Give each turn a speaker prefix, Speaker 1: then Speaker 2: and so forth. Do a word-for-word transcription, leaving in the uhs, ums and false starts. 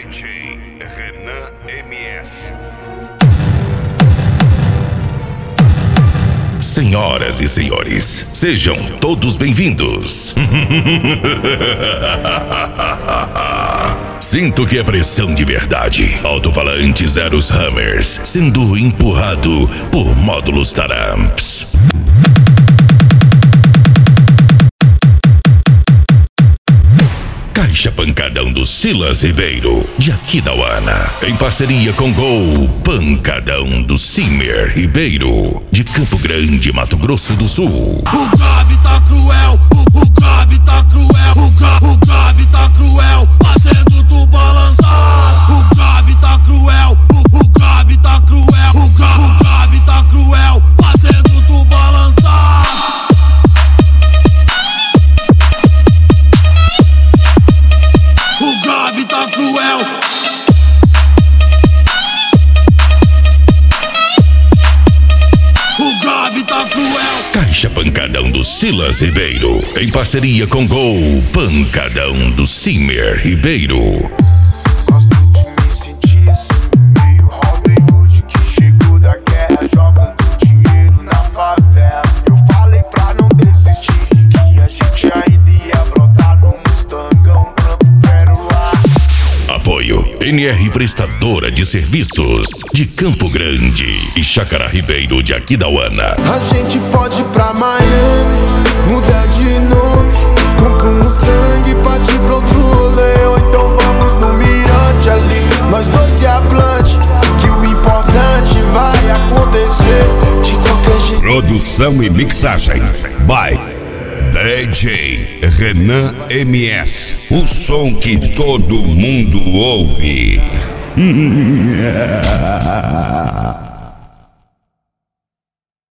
Speaker 1: J Renan M S.
Speaker 2: Senhoras e senhores, sejam todos bem-vindos. Sinto que é pressão de verdade. Alto-falante Zeros Hammers sendo empurrado por módulos Taramps. Caixa Pancadão do Silas Ribeiro, de Aquidauana, em parceria com Gol Pancadão do Simer Ribeiro, de Campo Grande, Mato Grosso do Sul.
Speaker 3: O grave tá cruel, o, o grave tá cruel, o, gra, o grave tá cruel, fazendo tu balançar. O grave tá cruel, o, o grave tá cruel, o, gra, o grave tá cruel, fazendo tu balançar. O grave tá cruel. O grave tá cruel.
Speaker 2: Caixa Pancadão do Silas Ribeiro, em parceria com Gol Pancadão do Simer Ribeiro.
Speaker 4: Gosto de me sentir assim, meio Robin Hood que chegou da guerra jogando dinheiro na favela. Eu falei pra não desistir, que a gente ainda ia brotar no Mustangão branco pérola.
Speaker 2: Apoio N R Prestadora de Serviços, de Campo Grande e Chácara Ribeiro, de Aquidauana.
Speaker 4: A gente pode ir pra Miami, mudar de nome, compra um Mustang e partir pro outro rolê. Ou então vamos no mirante ali, nós dois e a Blunt, que o importante vai acontecer de qualquer jeito.
Speaker 1: Produção e mixagem by D J Renan M S. O som que todo mundo ouve.